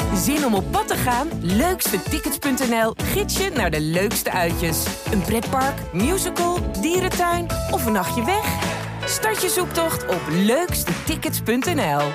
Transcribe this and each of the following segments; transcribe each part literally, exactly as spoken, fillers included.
Zin om op pad te gaan? leukste tickets punt n l gids je naar de leukste uitjes. Een pretpark, musical, dierentuin of een nachtje weg? Start je zoektocht op leukste tickets punt n l.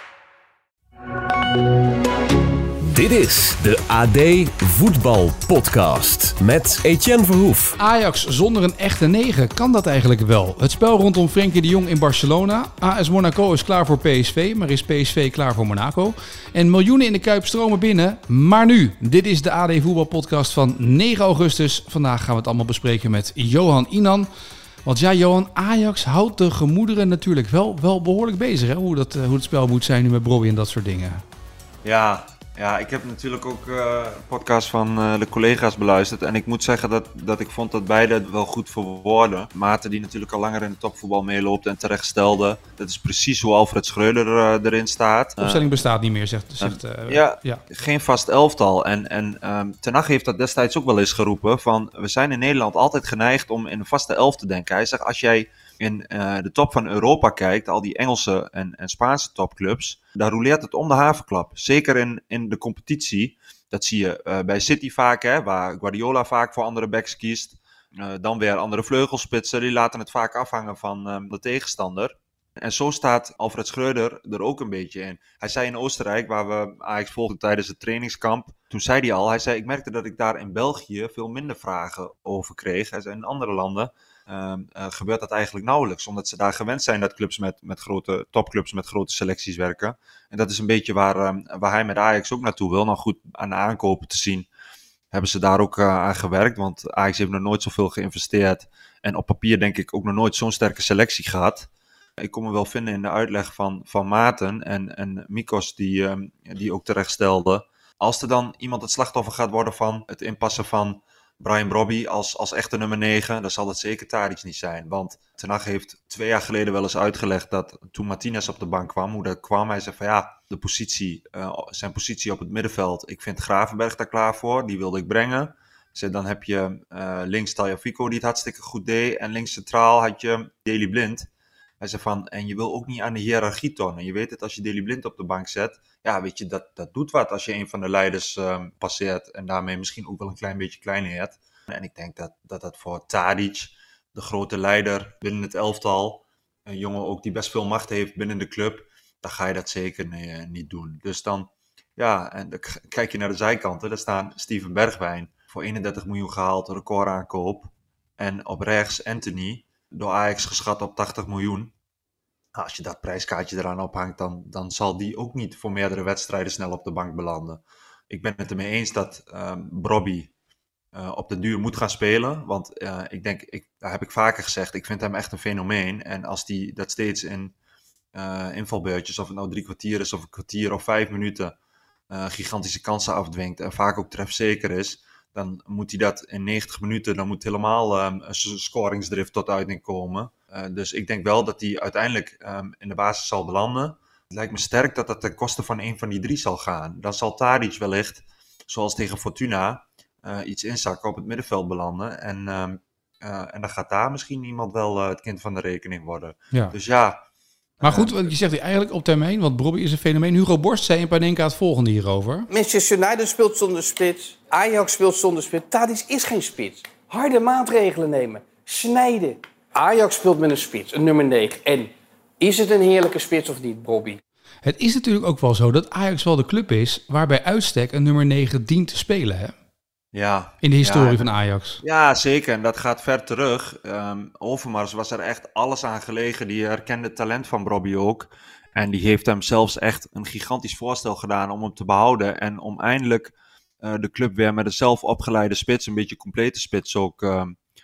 Dit is de A D Voetbal Podcast met Etienne Verhoef. Ajax zonder een echte negen, kan dat eigenlijk wel? Het spel rondom Frenkie de Jong in Barcelona. A S Monaco is klaar voor P S V, maar is P S V klaar voor Monaco? En miljoenen in de Kuip stromen binnen. Maar nu, dit is de A D Voetbal Podcast van negen augustus. Vandaag gaan we het allemaal bespreken met Johan Inan. Want ja, Johan, Ajax houdt de gemoederen natuurlijk wel, wel behoorlijk bezig. Hè? Hoe, dat, hoe het spel moet zijn nu met Brobby en dat soort dingen. Ja, ja, ik heb natuurlijk ook uh, een podcast van uh, de collega's beluisterd. En ik moet zeggen dat, dat ik vond dat beide het wel goed verwoorden. Maarten, die natuurlijk al langer in het topvoetbal meeloopt en terecht stelde. Dat is precies hoe Alfred Schreuder uh, erin staat. De opstelling bestaat niet meer, zegt... zegt uh, ja, ja, geen vast elftal. En, en um, Ten Hag heeft dat destijds ook wel eens geroepen. Van, we zijn in Nederland altijd geneigd om in een vaste elf te denken. Hij zegt, als jij in uh, de top van Europa kijkt, al die Engelse en, en Spaanse topclubs, daar roleert het om de haverklap. Zeker in, in de competitie. Dat zie je uh, bij City vaak, hè, waar Guardiola vaak voor andere backs kiest. Uh, dan weer andere vleugelspitsen, die laten het vaak afhangen van um, de tegenstander. En zo staat Alfred Schreuder er ook een beetje in. Hij zei in Oostenrijk, waar we Ajax volgden tijdens het trainingskamp, toen zei hij al, hij zei, ik merkte dat ik daar in België veel minder vragen over kreeg. Hij zei, in andere landen Uh, uh, gebeurt dat eigenlijk nauwelijks, omdat ze daar gewend zijn dat clubs met, met grote topclubs met grote selecties werken. En dat is een beetje waar, uh, waar hij met Ajax ook naartoe wil. Nou goed, aan de aankopen te zien hebben ze daar ook uh, aan gewerkt, want Ajax heeft nog nooit zoveel geïnvesteerd en op papier denk ik ook nog nooit zo'n sterke selectie gehad. Ik kon me wel vinden in de uitleg van, van Maarten en, en Mikos die, uh, die ook terecht stelde. Als er dan iemand het slachtoffer gaat worden van het inpassen van Brian Brobby als, als echte nummer negen, dan zal dat zeker Tadic niet zijn. Want Ten Hag heeft twee jaar geleden wel eens uitgelegd dat toen Martinez op de bank kwam, hoe dat kwam. Hij zei van ja, de positie, uh, zijn positie op het middenveld, ik vind Gravenberg daar klaar voor, die wilde ik brengen. Dus dan heb je uh, links Tagliafico die het hartstikke goed deed en links centraal had je Daley Blind. Hij zei van, en je wil ook niet aan de hiërarchie tonen. Je weet het, als je Daley Blind op de bank zet, ja, weet je, dat, dat doet wat als je een van de leiders um, passeert en daarmee misschien ook wel een klein beetje kleineert. En ik denk dat dat, dat voor Tadic, de grote leider binnen het elftal, een jongen ook die best veel macht heeft binnen de club, dan ga je dat zeker nee, niet doen. Dus dan, ja, en dan kijk je naar de zijkanten, daar staan Steven Bergwijn voor eenendertig miljoen gehaald, recordaankoop. En op rechts Anthony, door Ajax geschat op tachtig miljoen. Als je dat prijskaartje eraan ophangt, dan, dan zal die ook niet voor meerdere wedstrijden snel op de bank belanden. Ik ben het ermee eens dat um, Brobby uh, op de duur moet gaan spelen. Want uh, ik denk, ik, daar heb ik vaker gezegd, ik vind hem echt een fenomeen. En als die dat steeds in uh, invalbeurtjes, of het nou drie kwartier is of een kwartier of vijf minuten, uh, gigantische kansen afdwingt en vaak ook trefzeker is, dan moet hij dat in negentig minuten, dan moet helemaal um, een scoringsdrift tot uiting komen. Uh, dus ik denk wel dat hij uiteindelijk um, in de basis zal belanden. Het lijkt me sterk dat dat ten koste van een van die drie zal gaan. Dan zal Tadic wellicht, zoals tegen Fortuna, uh, iets inzakken op het middenveld belanden. En, um, uh, en dan gaat daar misschien iemand wel uh, het kind van de rekening worden. Ja. Dus ja. Maar goed, want je zegt eigenlijk op termijn, want Brobby is een fenomeen. Hugo Borst zei een paar dingen aan het volgende hierover. Manchester United speelt zonder spits. Ajax speelt zonder spits. Tadic is geen spits. Harde maatregelen nemen. Snijden. Ajax speelt met een spits, een nummer negen. En is het een heerlijke spits of niet, Brobby? Het is natuurlijk ook wel zo dat Ajax wel de club is waar bij uitstek een nummer negen dient te spelen, hè? Ja. In de historie ja, van Ajax. Ja, zeker. En dat gaat ver terug. Um, Overmars was er echt alles aan gelegen. Die herkende het talent van Brobby ook. En die heeft hem zelfs echt een gigantisch voorstel gedaan om hem te behouden. En om eindelijk uh, de club weer met een zelf opgeleide spits, een beetje complete spits ook, uh,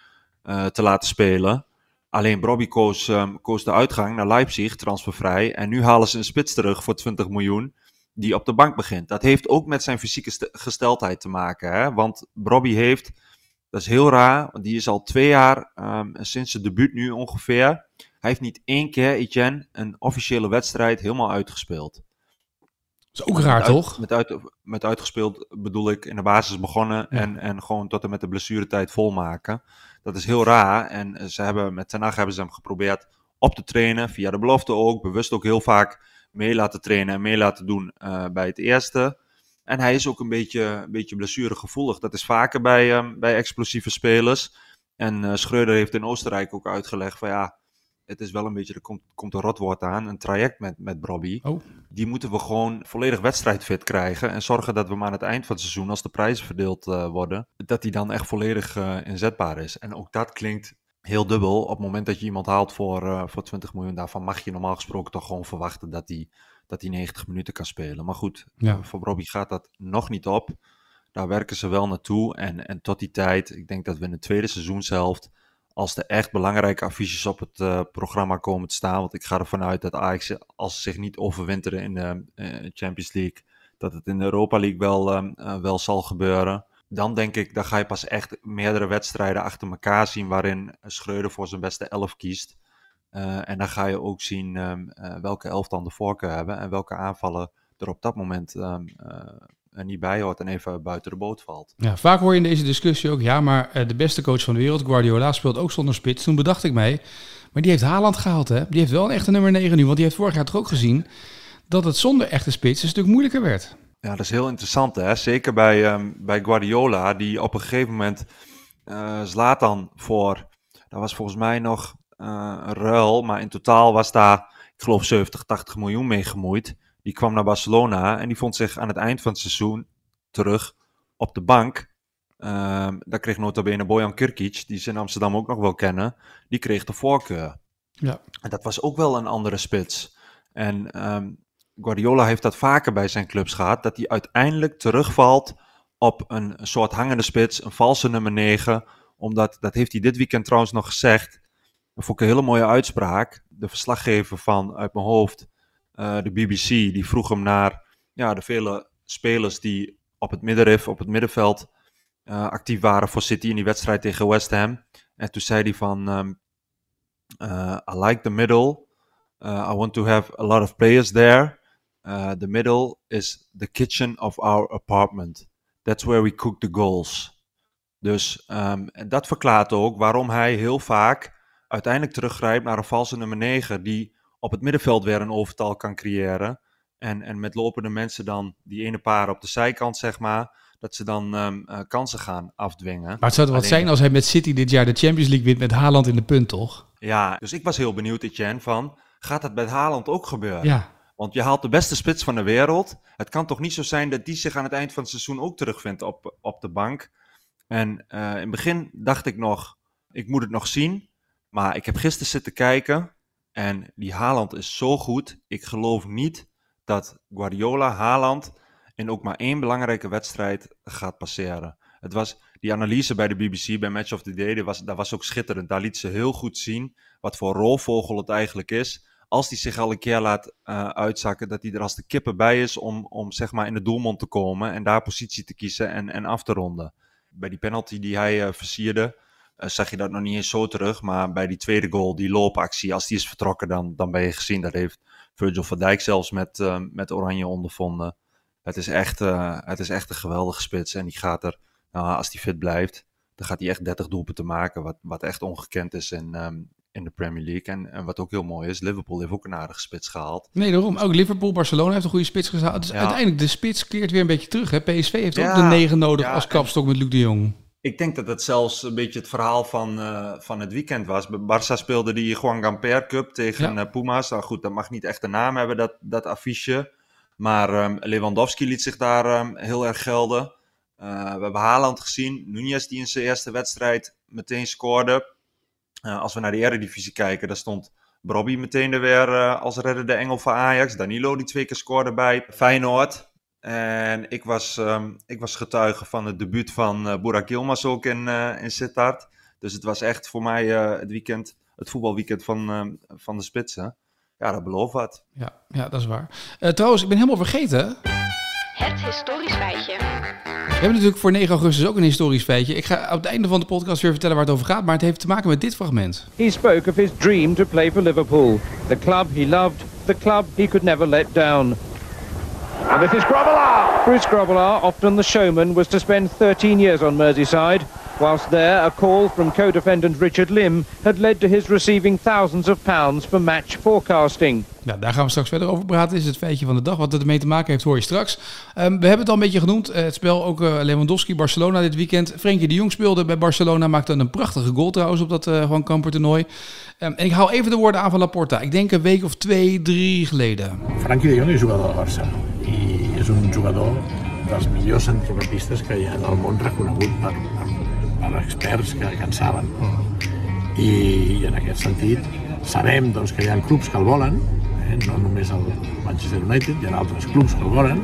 uh, te laten spelen. Alleen Brobby koos, um, koos de uitgang naar Leipzig, transfervrij. En nu halen ze een spits terug voor twintig miljoen. Die op de bank begint. Dat heeft ook met zijn fysieke st- gesteldheid te maken. Hè? Want Brobby heeft, dat is heel raar, want die is al twee jaar, um, sinds zijn debuut nu ongeveer. Hij heeft niet één keer, Etienne, een officiële wedstrijd helemaal uitgespeeld. Dat is ook raar, met toch? Uit, met, uit, met uitgespeeld bedoel ik in de basis begonnen ja. en, en gewoon tot en met de blessuretijd volmaken. Dat is heel raar. En ze hebben, met Ten Hag hebben ze hem geprobeerd op te trainen, via de belofte ook, bewust ook heel vaak mee laten trainen en mee laten doen uh, bij het eerste. En hij is ook een beetje, een beetje blessuregevoelig. Dat is vaker bij, um, bij explosieve spelers. En uh, Schreuder heeft in Oostenrijk ook uitgelegd van ja, het is wel een beetje, er komt, komt een rotwoord aan, een traject met, met Brobby. Oh. Die moeten we gewoon volledig wedstrijdfit krijgen. En zorgen dat we hem aan het eind van het seizoen, als de prijzen verdeeld uh, worden, dat hij dan echt volledig uh, inzetbaar is. En ook dat klinkt heel dubbel. Op het moment dat je iemand haalt voor, uh, voor twintig miljoen, daarvan mag je normaal gesproken toch gewoon verwachten dat hij, dat hij negentig minuten kan spelen. Maar goed, Ja. uh, voor Brobby gaat dat nog niet op. Daar werken ze wel naartoe. En, en tot die tijd, ik denk dat we in de tweede seizoenshelft, als er echt belangrijke affiches op het uh, programma komen te staan, want ik ga ervan uit dat Ajax, als ze zich niet overwinteren in de uh, Champions League, dat het in de Europa League wel, um, uh, wel zal gebeuren. Dan denk ik, dan ga je pas echt meerdere wedstrijden achter elkaar zien waarin Schreuder voor zijn beste elf kiest. Uh, en dan ga je ook zien um, uh, welke elf dan de voorkeur hebben en welke aanvallen er op dat moment um, uh, er niet bij hoort en even buiten de boot valt. Ja, vaak hoor je in deze discussie ook, ja, maar uh, de beste coach van de wereld, Guardiola, speelt ook zonder spits. Toen bedacht ik mij, maar die heeft Haaland gehaald, hè? Die heeft wel een echte nummer negen nu, want die heeft vorig jaar toch ook gezien dat het zonder echte spits een stuk moeilijker werd. Ja, dat is heel interessant, hè? Zeker bij, um, bij Guardiola, die op een gegeven moment uh, Zlatan voor, dat was volgens mij nog uh, een ruil, maar in totaal was daar, ik geloof zeventig, tachtig miljoen mee gemoeid. Die kwam naar Barcelona en die vond zich aan het eind van het seizoen terug op de bank. Um, daar kreeg nota bene Bojan Kirkic, die ze in Amsterdam ook nog wel kennen, die kreeg de voorkeur. Ja. En dat was ook wel een andere spits. En um, Guardiola heeft dat vaker bij zijn clubs gehad, dat hij uiteindelijk terugvalt op een soort hangende spits, een valse nummer negen, omdat, dat heeft hij dit weekend trouwens nog gezegd, dat vond ik een hele mooie uitspraak. De verslaggever van, uit mijn hoofd, uh, de B B C, die vroeg hem naar ja, de vele spelers die op het middenrif, op het middenveld uh, actief waren voor City in die wedstrijd tegen West Ham. En toen zei hij van, um, uh, I like the middle, uh, I want to have a lot of players there. Uh, the middle is the kitchen of our apartment. That's where we cook the goals. Dus um, dat verklaart ook waarom hij heel vaak uiteindelijk teruggrijpt naar een valse nummer negen die op het middenveld weer een overtal kan creëren. En, en met lopende mensen dan die ene paar op de zijkant, zeg maar, dat ze dan um, uh, kansen gaan afdwingen. Maar het zou toch wat Alleen, zijn als hij met City dit jaar de Champions League wint met Haaland in de punt, toch? Ja, dus ik was heel benieuwd, Etienne, van gaat dat met Haaland ook gebeuren? Ja. Want je haalt de beste spits van de wereld. Het kan toch niet zo zijn dat die zich aan het eind van het seizoen ook terugvindt op, op de bank. En uh, in het begin dacht ik nog, ik moet het nog zien. Maar ik heb gisteren zitten kijken en die Haaland is zo goed. Ik geloof niet dat Guardiola Haaland in ook maar één belangrijke wedstrijd gaat passeren. Het was die analyse bij de B B C, bij Match of the Day, dat was, dat was ook schitterend. Daar liet ze heel goed zien wat voor roofvogel het eigenlijk is. Als hij zich al een keer laat uh, uitzakken, dat hij er als de kippen bij is om, om zeg maar in de doelmond te komen en daar positie te kiezen en, en af te ronden. Bij die penalty die hij uh, versierde, uh, zag je dat nog niet eens zo terug. Maar bij die tweede goal, die loopactie, als die is vertrokken, dan, dan ben je gezien. Dat heeft Virgil van Dijk zelfs met, uh, met Oranje ondervonden. Het is, echt, uh, het is echt een geweldige spits. En die gaat er, nou, als die fit blijft, dan gaat hij echt dertig doelpunten maken. Wat, wat echt ongekend is in, um, in de Premier League. En, en wat ook heel mooi is, Liverpool heeft ook een aardige spits gehaald. Nee, daarom. Ook Liverpool, Barcelona heeft een goede spits gehaald. Dus ja. uiteindelijk, de spits keert weer een beetje terug. Hè? P S V heeft Ja, ook de negen nodig ja, als kapstok met Luc de Jong. Ik denk dat het zelfs een beetje het verhaal van, uh, van het weekend was. Barça speelde die Juan Gamper Cup tegen Ja. uh, Pumas. Nou goed, dat mag niet echt een naam hebben, dat, dat affiche. Maar um, Lewandowski liet zich daar um, heel erg gelden. Uh, we hebben Haaland gezien. Nunez die in zijn eerste wedstrijd meteen scoorde. Uh, als we naar de Eredivisie kijken, daar stond Brobby meteen er weer uh, als reddende engel van Ajax. Danilo die twee keer scoorde bij Feyenoord. En ik was, um, ik was getuige van het debuut van uh, Burak Yilmaz ook in, uh, in Sittard. Dus het was echt voor mij uh, het weekend, het voetbalweekend van, uh, van de spitsen. Ja, dat belooft wat. Ja, ja, dat is waar. Uh, trouwens, ik ben helemaal vergeten. Het historisch feitje. We hebben natuurlijk voor negen augustus ook een historisch feitje. Ik ga op het einde van de podcast weer vertellen waar het over gaat, maar het heeft te maken met dit fragment. He spoke of his dream to play for Liverpool, the club he loved, the club he could never let down. And this is Grobbelaar. Bruce Grobbelaar, often the showman, was to spend thirteen years on Merseyside. Whilst there, a call from co-defendant Richard Lim had led to his receiving thousands of pounds for match forecasting. Ja, daar gaan we straks verder over praten. Dit is het feitje van de dag. Wat het ermee te maken heeft, hoor je straks. Um, we hebben het al een beetje genoemd. Uh, het spel ook uh, Lewandowski, Barcelona dit weekend. Frenkie de Jong speelde bij Barcelona. Maakte een prachtige goal trouwens op dat uh, Juan Camper toernooi. Um, en ik hou even de woorden aan van Laporta. Ik denk een week of twee, drie geleden. Frenkie de Jong is jugador del Barça. I és un jugador dels millors centrocampistes que hi ha en el món, reconegut per, per, per experts que, que en saben. I, I en aquest sentit sabem doncs, que hi ha clubs que el volen, eh? No només el Manchester United, hi ha altres clubs que el volen,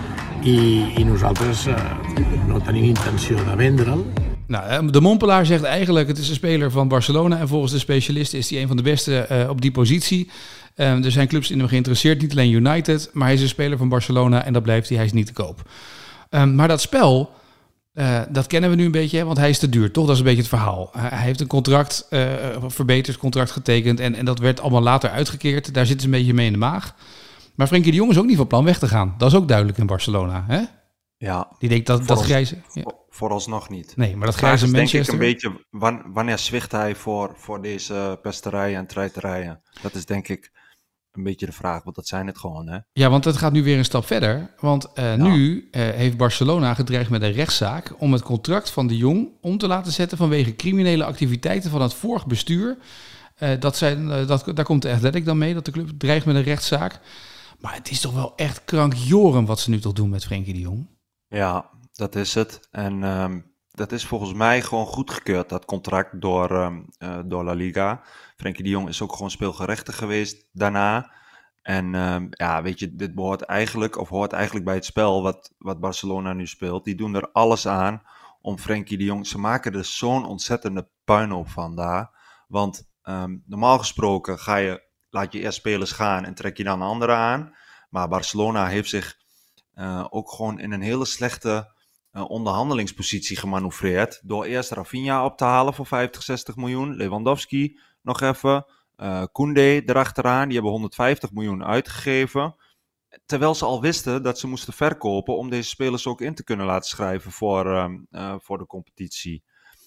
i, i nosaltres eh, no tenim intenció de vendre'l. Nou, de Mompelaar zegt eigenlijk, het is een speler van Barcelona en volgens de specialisten is hij een van de beste uh, op die positie. Um, er zijn clubs in hem geïnteresseerd, niet alleen United, maar hij is een speler van Barcelona en dat blijft hij, hij is niet te koop. Um, maar dat spel, uh, dat kennen we nu een beetje, hè, want hij is te duur, toch? Dat is een beetje het verhaal. Uh, hij heeft een contract, uh, verbeterd contract getekend en, en dat werd allemaal later uitgekeerd. Daar zit ze een beetje mee in de maag. Maar Frenkie de Jong is ook niet van plan weg te gaan. Dat is ook duidelijk in Barcelona, hè? Ja. Die denkt dat, dat grijze... Ja. Vooralsnog niet. Nee, maar dat grijze is Manchester... denk ik een beetje, wanneer zwicht hij voor, voor deze pesterijen en treiterijen? Dat is denk ik een beetje de vraag, want dat zijn het gewoon, hè? Ja, want het gaat nu weer een stap verder. Want uh, ja. nu uh, heeft Barcelona gedreigd met een rechtszaak om het contract van de Jong om te laten zetten vanwege criminele activiteiten van het vorig bestuur. Uh, dat zijn, uh, dat, daar komt de Athletic dan mee, dat de club dreigt met een rechtszaak. Maar het is toch wel echt krankjoren wat ze nu toch doen met Frenkie de Jong? Ja, dat is het. En um, dat is volgens mij gewoon goedgekeurd, dat contract, door, um, uh, door La Liga. Frenkie de Jong is ook gewoon speelgerechtig geweest daarna. En um, ja, weet je, dit behoort eigenlijk, of hoort eigenlijk bij het spel wat, wat Barcelona nu speelt. Die doen er alles aan om Frenkie de Jong... Ze maken er zo'n ontzettende puinhoop van daar. Want um, normaal gesproken ga je, laat je eerst spelers gaan en trek je dan anderen aan. Maar Barcelona heeft zich uh, ook gewoon in een hele slechte uh, onderhandelingspositie gemanoeuvreerd. Door eerst Rafinha op te halen voor vijftig, zestig miljoen. Lewandowski nog even. Uh, Koundé erachteraan. Die hebben honderdvijftig miljoen uitgegeven. Terwijl ze al wisten dat ze moesten verkopen om deze spelers ook in te kunnen laten schrijven voor, uh, uh, voor de competitie.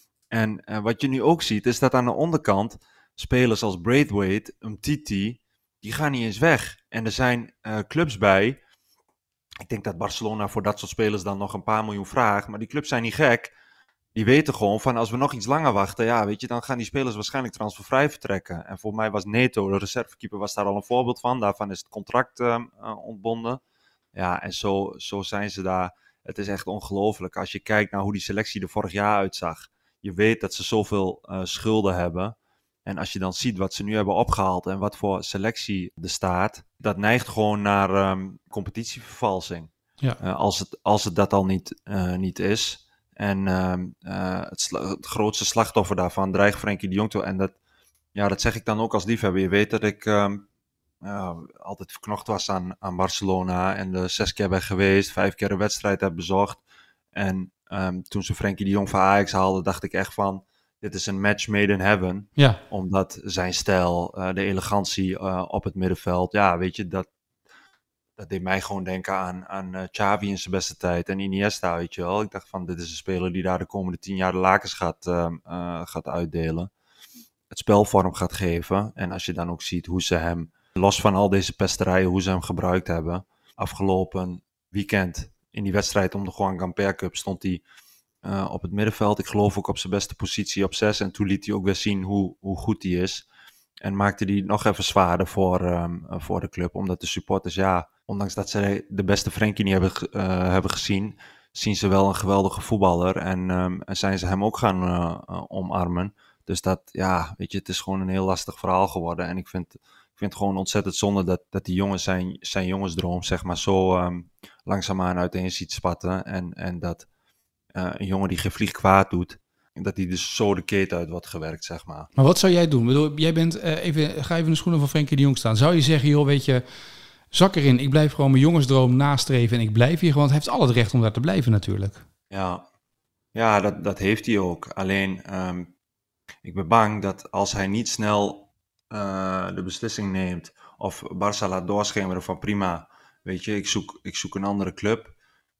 En uh, wat je nu ook ziet is dat aan de onderkant spelers als Braithwaite, Umtiti, die gaan niet eens weg. En er zijn uh, clubs bij. Ik denk dat Barcelona voor dat soort spelers dan nog een paar miljoen vraagt. Maar die clubs zijn niet gek. Die weten gewoon van als we nog iets langer wachten, ja, weet je, dan gaan die spelers waarschijnlijk transfervrij vertrekken. En voor mij was Neto, de reservekeeper, was daar al een voorbeeld van. Daarvan is het contract uh, uh, ontbonden. Ja, en zo, zo zijn ze daar. Het is echt ongelooflijk als je kijkt naar hoe die selectie er vorig jaar uitzag. Je weet dat ze zoveel uh, schulden hebben. En als je dan ziet wat ze nu hebben opgehaald en wat voor selectie er staat, dat neigt gewoon naar um, competitievervalsing. Ja. Uh, als, het, als het dat al niet, uh, niet is. En uh, uh, het, sla- het grootste slachtoffer daarvan dreigt Frenkie de Jong te... En dat, ja, dat zeg ik dan ook als liefhebber. Je weet dat ik um, uh, altijd verknocht was aan, aan Barcelona. En er zes keer ben geweest, vijf keer een wedstrijd heb bezocht. En um, toen ze Frenkie de Jong van Ajax haalden, dacht ik echt van... Dit is een match made in heaven. Ja. Omdat zijn stijl, uh, de elegantie uh, op het middenveld... Ja, weet je, dat... Dat deed mij gewoon denken aan, aan uh, Xavi in zijn beste tijd en Iniesta, weet je wel. Ik dacht van, dit is een speler die daar de komende tien jaar de lakens gaat, uh, uh, gaat uitdelen. Het spel vorm gaat geven. En als je dan ook ziet hoe ze hem, los van al deze pesterijen, hoe ze hem gebruikt hebben. Afgelopen weekend in die wedstrijd om de Juan Gamper Cup stond hij uh, op het middenveld. Ik geloof ook op zijn beste positie op zes. En toen liet hij ook weer zien hoe, hoe goed hij is. En maakte die nog even zwaarder voor, um, uh, voor de club. Omdat de supporters, ja, ondanks dat ze de beste Frenkie niet hebben, uh, hebben gezien, zien ze wel een geweldige voetballer. En um, zijn ze hem ook gaan uh, uh, omarmen. Dus dat, ja, weet je, het is gewoon een heel lastig verhaal geworden. En ik vind, ik vind het gewoon ontzettend zonde dat, dat die jongen zijn, zijn jongensdroom, zeg maar, zo um, langzaamaan uiteen ziet spatten. En, en dat uh, een jongen die geen vlieg kwaad doet, dat hij dus zo de keten uit wordt gewerkt, zeg maar. Maar wat zou jij doen? Ik bedoel, jij bent, uh, even, ga even in de schoenen van Frenkie de Jong staan. Zou je zeggen, joh, weet je, zak erin. Ik blijf gewoon mijn jongensdroom nastreven en ik blijf hier gewoon. Het heeft al het recht om daar te blijven natuurlijk. Ja, ja dat, dat heeft hij ook. Alleen, um, ik ben bang dat als hij niet snel uh, de beslissing neemt of Barça laat doorschemeren van prima, weet je, ik zoek, ik zoek een andere club.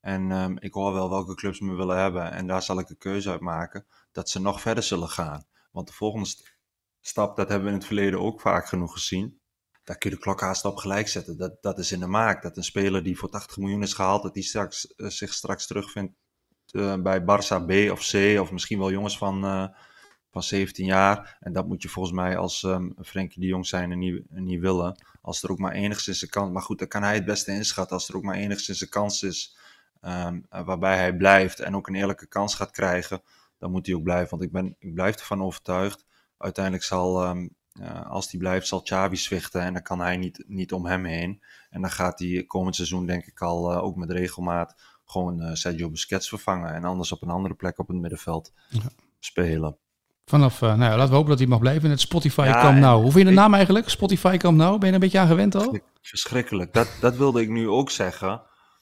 En um, ik hoor wel welke clubs me willen hebben. En daar zal ik een keuze uit maken dat ze nog verder zullen gaan. Want de volgende st- stap, dat hebben we in het verleden ook vaak genoeg gezien. Daar kun je de klok haast op gelijk zetten. Dat, dat is in de maak. Dat een speler die voor tachtig miljoen is gehaald, dat die straks, uh, zich straks terugvindt uh, bij Barça B of C. Of misschien wel jongens van, uh, van zeventien jaar. En dat moet je volgens mij als um, Frenkie de Jong zijn en niet, en niet willen. Als er ook maar enigszins een kans... Maar goed, dan kan hij het beste inschatten. Als er ook maar enigszins een kans is um, uh, waarbij hij blijft en ook een eerlijke kans gaat krijgen, dan moet hij ook blijven. Want ik, ben, ik blijf ervan overtuigd. Uiteindelijk zal... Um, Uh, als die blijft, zal Xavi zwichten en dan kan hij niet, niet om hem heen. En dan gaat hij komend seizoen, denk ik al, uh, ook met regelmaat gewoon uh, Sergio Busquets vervangen. En anders op een andere plek op het middenveld ja. spelen. Vanaf, uh, nou ja, laten we hopen dat hij mag blijven in het Spotify ja, Camp Nou. Hoe vind je de naam eigenlijk? Spotify Camp Nou? Ben je er een beetje aan gewend al? Verschrikkelijk. Dat, dat wilde ik nu ook zeggen.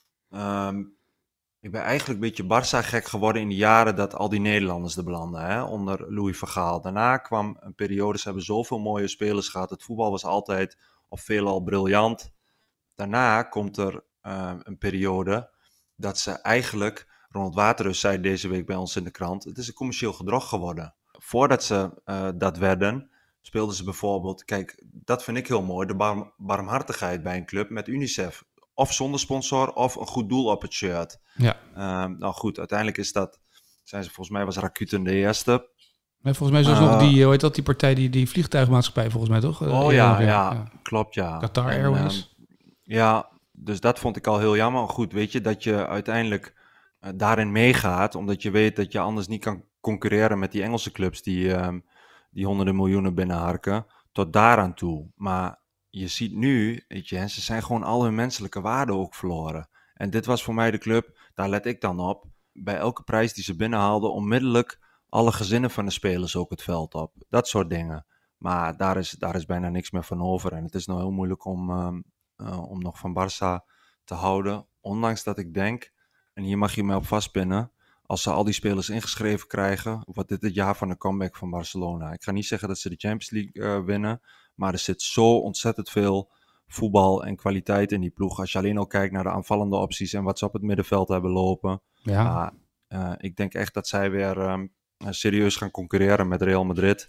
Um, Ik ben eigenlijk een beetje Barça-gek geworden in de jaren dat al die Nederlanders er belanden, hè, onder Louis van Gaal. Daarna kwam een periode, ze hebben zoveel mooie spelers gehad. Het voetbal was altijd of veelal briljant. Daarna komt er uh, een periode dat ze eigenlijk, Ronald Waterreus zei deze week bij ons in de krant, het is een commercieel gedrag geworden. Voordat ze uh, dat werden, speelden ze bijvoorbeeld, kijk, dat vind ik heel mooi, de bar- barmhartigheid bij een club met UNICEF. Of zonder sponsor, of een goed doel op het shirt. Ja. Um, nou goed, uiteindelijk is dat, zijn ze, volgens mij was Rakuten de eerste. En volgens mij is er uh, nog die, hoe heet dat, die partij, die, die vliegtuigmaatschappij volgens mij toch? Oh uh, ja, ja, ja, klopt ja. Qatar en, Airways. Um, ja, dus dat vond ik al heel jammer. Goed, weet je, dat je uiteindelijk uh, daarin meegaat, omdat je weet dat je anders niet kan concurreren met die Engelse clubs die, um, die honderden miljoenen binnenharken, tot daaraan toe. Maar je ziet nu, weet je, ze zijn gewoon al hun menselijke waarden ook verloren. En dit was voor mij de club, daar let ik dan op. Bij elke prijs die ze binnenhaalden, onmiddellijk alle gezinnen van de spelers ook het veld op. Dat soort dingen. Maar daar is, daar is bijna niks meer van over. En het is nou heel moeilijk om, um, uh, om nog van Barça te houden. Ondanks dat ik denk, en hier mag je mij op vastpinnen, als ze al die spelers ingeschreven krijgen, wordt dit het jaar van de comeback van Barcelona. Ik ga niet zeggen dat ze de Champions League uh, winnen, maar er zit zo ontzettend veel voetbal en kwaliteit in die ploeg. Als je alleen al kijkt naar de aanvallende opties en wat ze op het middenveld hebben lopen. Ja. Uh, uh, ik denk echt dat zij weer um, serieus gaan concurreren met Real Madrid.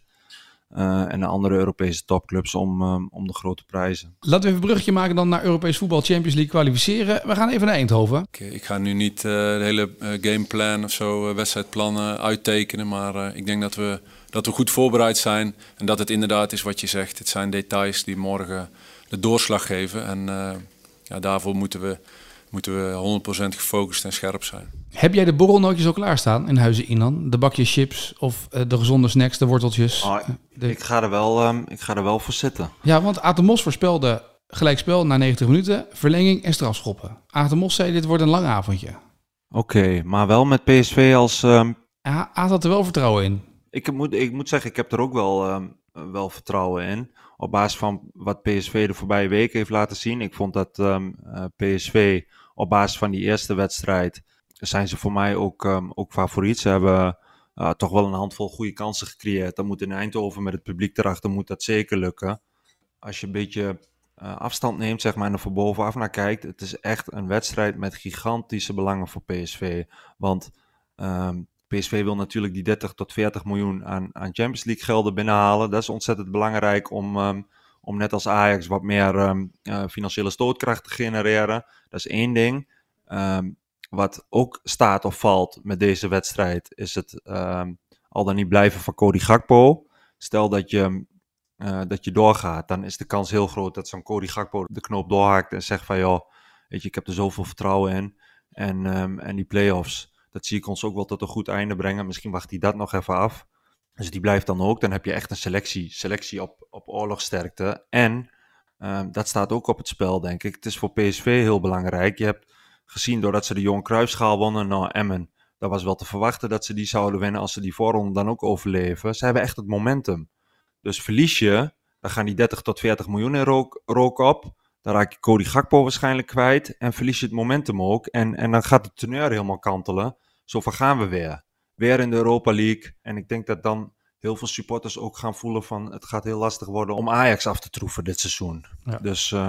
Uh, en de andere Europese topclubs om, um, om de grote prijzen. Laten we even een bruggetje maken dan naar Europees voetbal Champions League kwalificeren. We gaan even naar Eindhoven. Ik, ik ga nu niet uh, de hele uh, gameplan of zo, uh, wedstrijdplannen uittekenen. Maar uh, ik denk dat we, dat we goed voorbereid zijn. En dat het inderdaad is wat je zegt. Het zijn details die morgen de doorslag geven. En uh, ja, daarvoor moeten we, moeten we honderd procent gefocust en scherp zijn. Heb jij de borrelnootjes al klaarstaan in Huizen Inan? De bakjes chips of uh, de gezonde snacks, de worteltjes? Oh, de... ik, ga er wel, um, ik ga er wel voor zitten. Ja, want Atemos voorspelde gelijkspel na negentig minuten, verlenging en strafschoppen. Atemos zei dit wordt een lang avondje. Oké, okay, maar wel met P S V als... Um... Ja, Aad had er wel vertrouwen in. Ik moet, ik moet zeggen, ik heb er ook wel, um, wel vertrouwen in. Op basis van wat P S V de voorbije weken heeft laten zien. Ik vond dat um, uh, P S V op basis van die eerste wedstrijd zijn ze voor mij ook, um, ook favoriet. Ze hebben uh, toch wel een handvol goede kansen gecreëerd. Dan moet in Eindhoven met het publiek erachter moet dat zeker lukken. Als je een beetje uh, afstand neemt, zeg maar, en er van bovenaf naar kijkt. Het is echt een wedstrijd met gigantische belangen voor P S V. Want um, P S V wil natuurlijk die dertig tot veertig miljoen aan, aan Champions League gelden binnenhalen. Dat is ontzettend belangrijk om, um, om net als Ajax wat meer um, uh, financiële stootkracht te genereren. Dat is één ding. Um, wat ook staat of valt met deze wedstrijd is het um, al dan niet blijven van Cody Gakpo. Stel dat je, uh, dat je doorgaat, dan is de kans heel groot dat zo'n Cody Gakpo de knoop doorhaakt en zegt van joh, weet je, ik heb er zoveel vertrouwen in. En, um, en die play-offs, dat zie ik ons ook wel tot een goed einde brengen. Misschien wacht hij dat nog even af. Dus die blijft dan ook. Dan heb je echt een selectie, selectie op, op oorlogsterkte. En um, dat staat ook op het spel, denk ik. Het is voor P S V heel belangrijk. Je hebt gezien doordat ze de Johan Cruijffschaal wonnen, nou Emmen, dat was wel te verwachten dat ze die zouden winnen als ze die voorronde dan ook overleven. Ze hebben echt het momentum. Dus verlies je, dan gaan die dertig tot veertig miljoen in rook, rook op. Dan raak je Cody Gakpo waarschijnlijk kwijt en verlies je het momentum ook. En, en dan gaat het teneur helemaal kantelen. Zo van gaan we weer. Weer in de Europa League. En ik denk dat dan heel veel supporters ook gaan voelen van het gaat heel lastig worden om Ajax af te troeven dit seizoen. Ja. Dus um,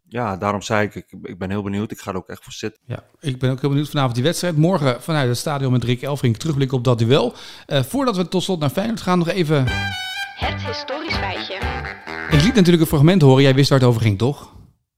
ja, daarom zei ik, ik, ik ben heel benieuwd. Ik ga er ook echt voor zitten. Ja, ik ben ook heel benieuwd vanavond die wedstrijd. Morgen vanuit het stadion met Rick Elfrink terugblikken op dat duel. Uh, voordat we tot slot naar Feyenoord gaan, nog even... Het historisch feitje. Ik liet natuurlijk een fragment horen. Jij wist waar het over ging, toch?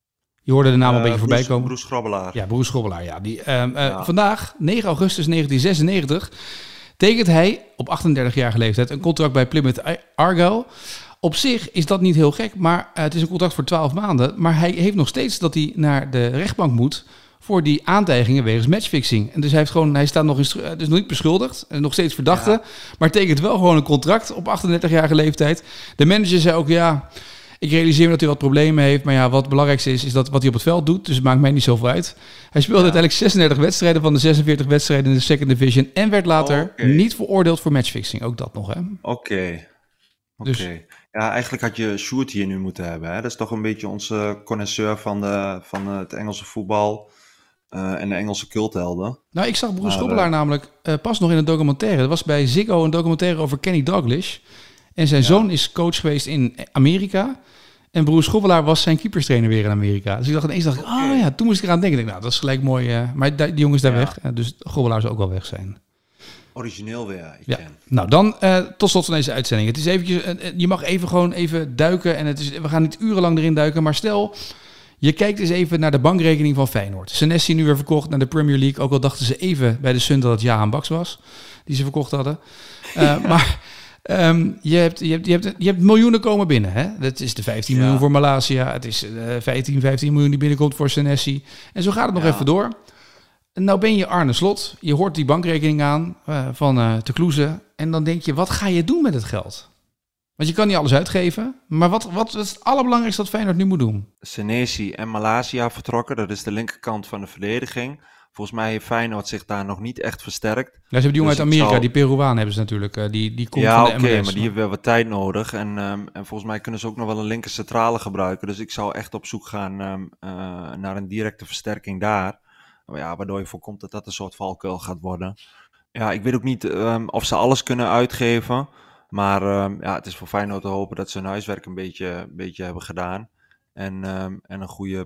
Je hoorde de naam uh, een beetje Broes, voorbij komen. Broes Schrobbelaar. Ja, Broes Schrobbelaar. Ja. Die, uh, uh, ja. Vandaag, negen augustus negentien zesennegentig, tekent hij op achtendertigjarige leeftijd een contract bij Plymouth Argyle. Op zich is dat niet heel gek, maar uh, het is een contract voor twaalf maanden. Maar hij heeft nog steeds dat hij naar de rechtbank moet voor die aantijgingen wegens matchfixing. En dus hij, heeft gewoon, hij staat nog, in, dus nog niet beschuldigd, en nog steeds verdachte, ja. maar tekent wel gewoon een contract op achtendertigjarige leeftijd. De manager zei ook, ja, ik realiseer me dat hij wat problemen heeft, maar ja, wat het belangrijkste is, is dat wat hij op het veld doet, dus het maakt mij niet zoveel uit. Hij speelde ja. uiteindelijk zesendertig wedstrijden van de zesenveertig wedstrijden in de second division en werd later okay. niet veroordeeld voor matchfixing. Ook dat nog, hè? Oké. Okay. Oké. Dus, ja, eigenlijk had je Sjoerd hier nu moeten hebben. Hè? Dat is toch een beetje onze connoisseur van, de, van het Engelse voetbal uh, en de Engelse culthelden. Nou, ik zag Broes Schrobbelaar uh, namelijk uh, pas nog in een documentaire. Er was bij Ziggo een documentaire over Kenny Dalglish. En zijn ja. zoon is coach geweest in Amerika. En Broes Schrobbelaar was zijn keeperstrainer weer in Amerika. Dus ik dacht ineens, dacht ik, okay. oh ja, toen moest ik eraan denken. Ik dacht, nou, dat is gelijk mooi. Uh, maar die jongen is daar ja. weg. Uh, dus Schrobbelaar zou ook wel weg zijn. Origineel weer, ik ja. ken. Nou, dan uh, tot slot van deze uitzending. Het is eventjes, uh, je mag even gewoon even duiken. En het is, we gaan niet urenlang erin duiken. Maar stel, je kijkt eens even naar de bankrekening van Feyenoord. Senesi nu weer verkocht naar de Premier League. Ook al dachten ze even bij de Sun dat het Jahan Baks was. Die ze verkocht hadden. Uh, maar um, je, hebt, je, hebt, je, hebt, je hebt miljoenen komen binnen. Hè? Dat is de vijftien ja. miljoen voor Malaysia. Het is uh, vijftien, vijftien miljoen die binnenkomt voor Senesi. En zo gaat het nog ja. even door. Nou ben je Arne Slot, je hoort die bankrekening aan uh, van uh, Te Kloeze en dan denk je, wat ga je doen met het geld? Want je kan niet alles uitgeven, maar wat, wat is het allerbelangrijkste dat Feyenoord nu moet doen? Senesi en Malaysia vertrokken, dat is de linkerkant van de verdediging. Volgens mij heeft Feyenoord zich daar nog niet echt versterkt. Ja, ze hebben die jongen dus uit Amerika, zal... die Peruaan hebben ze natuurlijk, uh, die, die komt ja, van de okay, M L S. Maar die hebben wel wat tijd nodig en, um, en volgens mij kunnen ze ook nog wel een linker centrale gebruiken. Dus ik zou echt op zoek gaan um, uh, naar een directe versterking daar. Ja, waardoor je voorkomt dat dat een soort valkuil gaat worden. Ja, ik weet ook niet um, of ze alles kunnen uitgeven. Maar um, ja, het is voor Feyenoord te hopen dat ze hun huiswerk een beetje, een beetje hebben gedaan. En, um, en een goede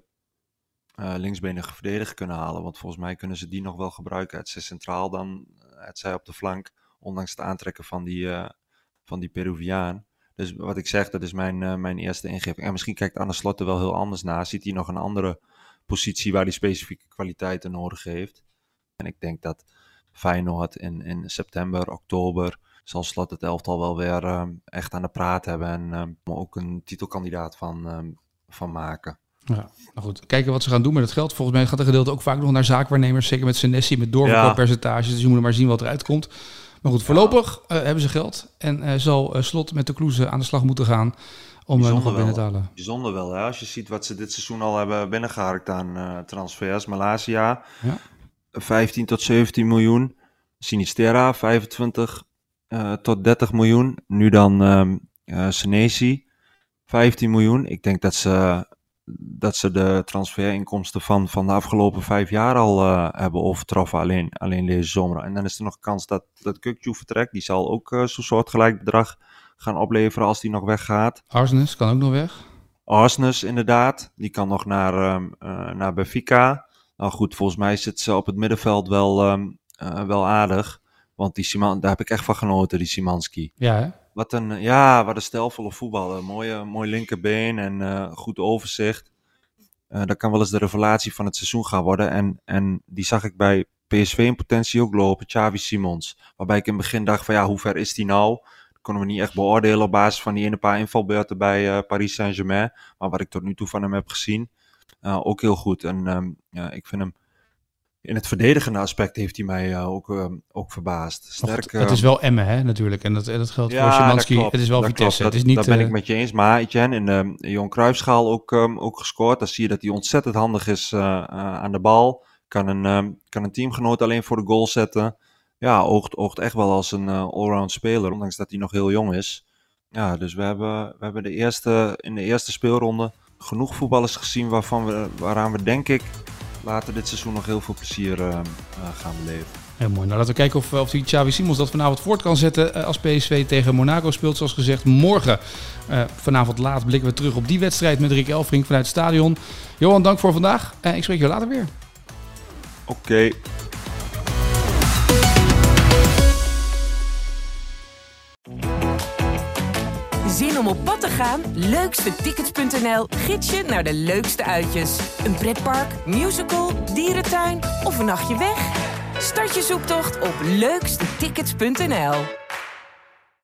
uh, linksbenige verdediger kunnen halen. Want volgens mij kunnen ze die nog wel gebruiken. Het zij centraal dan, het zij op de flank. Ondanks het aantrekken van die, uh, van die Peruviaan. Dus wat ik zeg, dat is mijn, uh, mijn eerste ingeving. En misschien kijkt Arne Slot er wel heel anders naar. Ziet hij nog een andere positie waar hij specifieke kwaliteiten nodig heeft. En ik denk dat Feyenoord in, in september, oktober zal Slot het elftal wel weer um, echt aan de praat hebben en um, ook een titelkandidaat van, um, van maken. Ja, nou goed. Kijken wat ze gaan doen met het geld. Volgens mij gaat een gedeelte ook vaak nog naar zaakwaarnemers, zeker met Senesi, met doorverkooppercentages. Ja. Dus je moet maar zien wat eruit komt. Maar goed, voorlopig uh, hebben ze geld en uh, zal uh, Slot met de Kloeze aan de slag moeten gaan om uh, nog wat binnen te halen. Bijzonder wel, hè? Als je ziet wat ze dit seizoen al hebben binnengeharkt aan uh, transfers. Malaysia, ja. vijftien tot zeventien miljoen. Sinisterra, vijfentwintig uh, tot dertig miljoen. Nu dan um, uh, Senesi, vijftien miljoen. Ik denk dat ze, dat ze de transferinkomsten van, van de afgelopen vijf jaar al uh, hebben overtroffen. Alleen, alleen deze zomer. En dan is er nog kans dat, dat Kukçu vertrekt. Die zal ook uh, zo'n soortgelijk bedrag gaan opleveren als die nog weggaat. Arsnes kan ook nog weg. Arsnes inderdaad, die kan nog naar, um, uh, naar Benfica. Nou goed, volgens mij zit ze op het middenveld wel, um, uh, wel aardig. Want die Siman, daar heb ik echt van genoten, die Szymanski. Ja, hè? Wat een, ja, wat een stijlvolle voetballer. Mooie, mooi linkerbeen en uh, goed overzicht. Uh, dat kan wel eens de revelatie van het seizoen gaan worden. En, en die zag ik bij P S V in potentie ook lopen, Xavi Simons. Waarbij ik in het begin dacht van ja, hoe ver is die nou? Konden we niet echt beoordelen op basis van die ene paar invalbeurten bij uh, Paris Saint-Germain. Maar wat ik tot nu toe van hem heb gezien, uh, ook heel goed. En um, ja, ik vind hem, in het verdedigende aspect heeft hij mij uh, ook, uh, ook verbaasd. Sterk, uh, het is wel Emmen, hè, natuurlijk. En dat, dat geldt ja, voor Szymanski. Het is wel Vitesse. Dat, het is niet, dat ben uh... ik met je eens. Maar Etienne in de Johan Cruijffschaal ook, um, ook gescoord. Dan zie je dat hij ontzettend handig is uh, uh, aan de bal. Kan een, um, kan een teamgenoot alleen voor de goal zetten. Ja, oogt, oogt echt wel als een uh, allround speler, ondanks dat hij nog heel jong is. Ja, dus we hebben, we hebben de eerste, in de eerste speelronde genoeg voetballers gezien waarvan we, waaraan we denk ik later dit seizoen nog heel veel plezier uh, uh, gaan beleven. Heel mooi. Nou, laten we kijken of, of die Xavi Simons dat vanavond voort kan zetten uh, als P S V tegen Monaco speelt. Zoals gezegd, morgen uh, vanavond laat blikken we terug op die wedstrijd met Rick Elfrink vanuit het stadion. Johan, dank voor vandaag. Uh, ik spreek je later weer. Oké. Okay. Zin om op pad te gaan? leukste tickets punt n l gids je naar de leukste uitjes. Een pretpark, musical, dierentuin of een nachtje weg? Start je zoektocht op leukste tickets punt n l.